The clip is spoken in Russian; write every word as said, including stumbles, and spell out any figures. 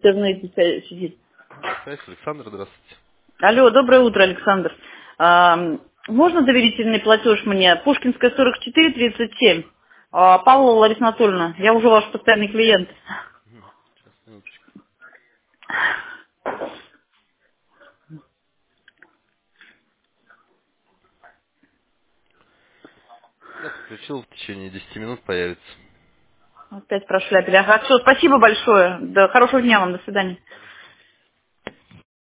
интернете ся- сидит. Связь, Александр, здравствуйте. Алло, доброе утро, Александр. А, можно доверительный платеж мне? Пушкинская сорок четыре тридцать семь. А, Павлова Лариса Анатольевна, я уже ваш постоянный клиент. Мгм. Сейчас, минуточку. Я подключил, в течение десяти минут появится. Опять прошляпили. Ага, все, спасибо большое. Да, хорошего дня вам, до свидания.